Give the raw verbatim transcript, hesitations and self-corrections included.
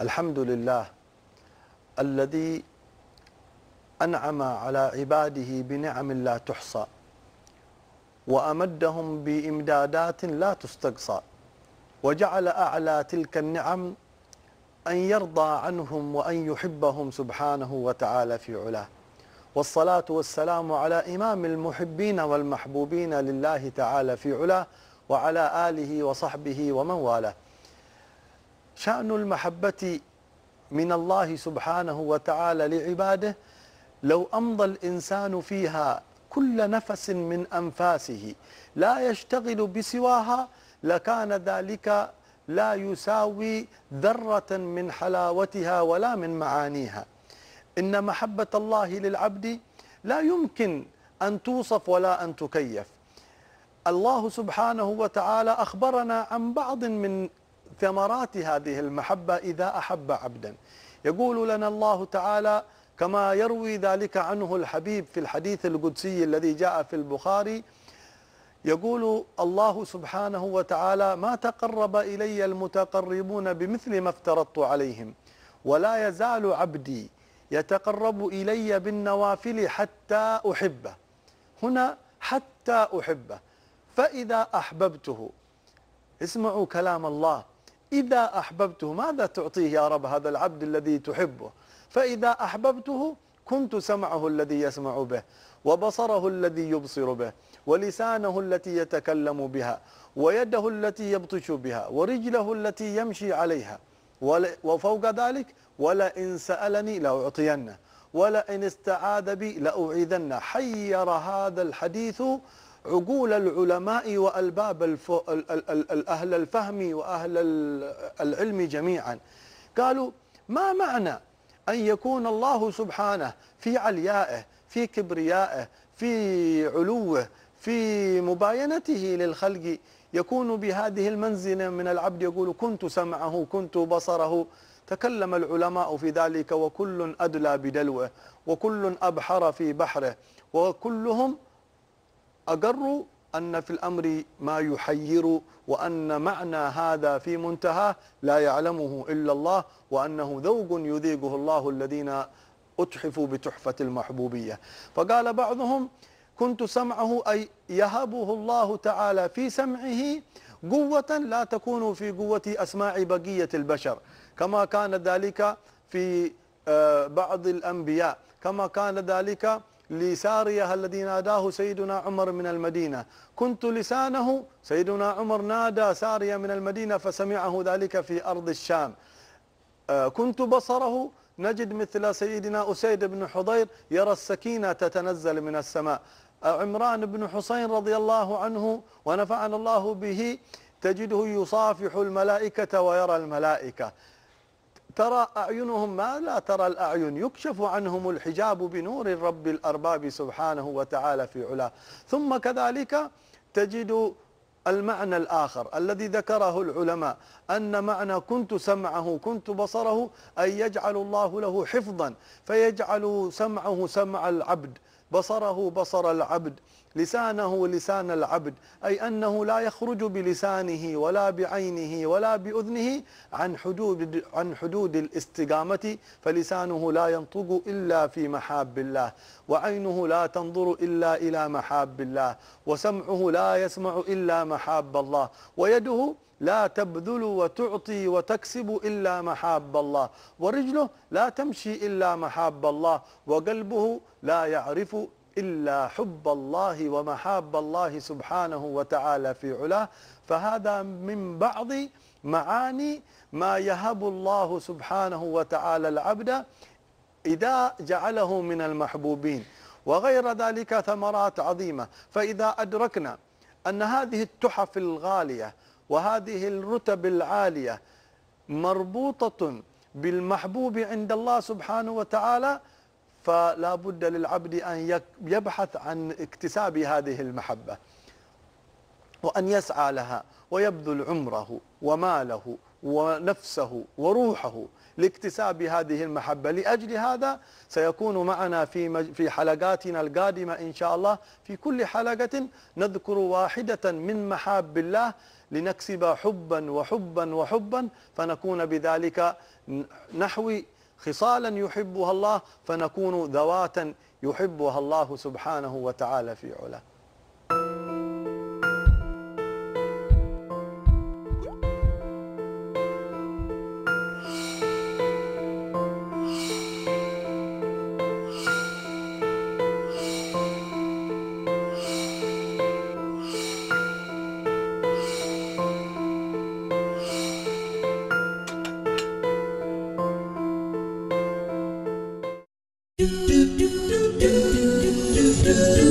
الحمد لله الذي أنعم على عباده بنعم لا تحصى وأمدهم بإمدادات لا تستقصى، وجعل أعلى تلك النعم أن يرضى عنهم وأن يحبهم سبحانه وتعالى في علاه. والصلاة والسلام على إمام المحبين والمحبوبين لله تعالى في علاه وعلى آله وصحبه ومن والاه. شأن المحبة من الله سبحانه وتعالى لعباده لو أمضى الإنسان فيها كل نفس من أنفاسه لا يشتغل بسواها لكان ذلك لا يساوي ذرة من حلاوتها ولا من معانيها. إن محبة الله للعبد لا يمكن أن توصف ولا أن تكيف. الله سبحانه وتعالى أخبرنا عن بعض من ثمرات هذه المحبة إذا أحب عبدا. يقول لنا الله تعالى كما يروي ذلك عنه الحبيب في الحديث القدسي الذي جاء في البخاري، يقول الله سبحانه وتعالى: ما تقرب إلي المتقربون بمثل ما افترضت عليهم ولا يزال عبدي يتقرب إلي بالنوافل حتى أحبه. هنا حتى أحبه، فإذا أحببته، اسمعوا كلام الله، إذا أحببته ماذا تعطيه يا رب هذا العبد الذي تحبه؟ فإذا أحببته كنت سمعه الذي يسمع به، وبصره الذي يبصر به، ولسانه التي يتكلم بها، ويده التي يبطش بها، ورجله التي يمشي عليها، وفوق ذلك ولئن سألني لأعطينه ولئن استعاذ بي لأعيذنه. حير هذا الحديث عقول العلماء وألباب أهل الفهم وأهل العلم جميعا. قالوا: ما معنى أن يكون الله سبحانه في عليائه، في كبريائه، في علوه، في مباينته للخلق، يكون بهذه المنزلة من العبد؟ يقول: كنت سمعه كنت بصره. تكلم العلماء في ذلك، وكل أدلى بدلوه، وكل أبحر في بحره، وكلهم أقروا أن في الأمر ما يحير، وأن معنى هذا في منتهاه لا يعلمه إلا الله، وأنه ذوق يذيقه الله الذين أتحفوا بتحفة المحبوبية. فقال بعضهم: كنت سمعه، أي يهبه الله تعالى في سمعه قوة لا تكون في قوة أسماع بقية البشر، كما كان ذلك في بعض الأنبياء، كما كان ذلك لسارية الذي ناداه سيدنا عمر من المدينة. كنت لسانه، سيدنا عمر نادى سارية من المدينة فسمعه ذلك في أرض الشام. كنت بصره، نجد مثل سيدنا أسيد بن حضير يرى السكينة تتنزل من السماء. عمران بن حسين رضي الله عنه ونفعنا الله به تجده يصافح الملائكة ويرى الملائكة. ترى أعينهم ما لا ترى الأعين، يكشف عنهم الحجاب بنور الرب الأرباب سبحانه وتعالى في علاه. ثم كذلك تجد المعنى الآخر الذي ذكره العلماء، أن معنى كنت سمعه كنت بصره أي يجعل الله له حفظا، فيجعل سمعه سمع العبد، بصره بصر العبد، لسانه لسان العبد، أي أنه لا يخرج بلسانه ولا بعينه ولا بأذنه عن حدود عن حدود الاستقامة، فلسانه لا ينطق إلا في محاب الله، وعينه لا تنظر إلا إلى محاب الله، وسمعه لا يسمع إلا محاب الله، ويده لا تبذل وتعطي وتكسب إلا محاب الله، ورجله لا تمشي إلا محاب الله، وقلبه لا يعرف إلا حب الله ومحاب الله سبحانه وتعالى في علاه. فهذا من بعض معاني ما يهب الله سبحانه وتعالى العبد إذا جعله من المحبوبين، وغير ذلك ثمرات عظيمة. فإذا أدركنا أن هذه التحف الغالية وهذه الرتب العالية مربوطة بالمحبوب عند الله سبحانه وتعالى، فلا بد للعبد أن يبحث عن اكتساب هذه المحبة، وأن يسعى لها ويبذل عمره وماله ونفسه وروحه لاكتساب هذه المحبة. لأجل هذا سيكون معنا في في حلقاتنا القادمة إن شاء الله في كل حلقة نذكر واحدة من محاب الله لنكسب حبا وحبا وحبا، فنكون بذلك نحوي خصالا يحبها الله، فنكون ذواتا يحبها الله سبحانه وتعالى في علاه. do do do do do do do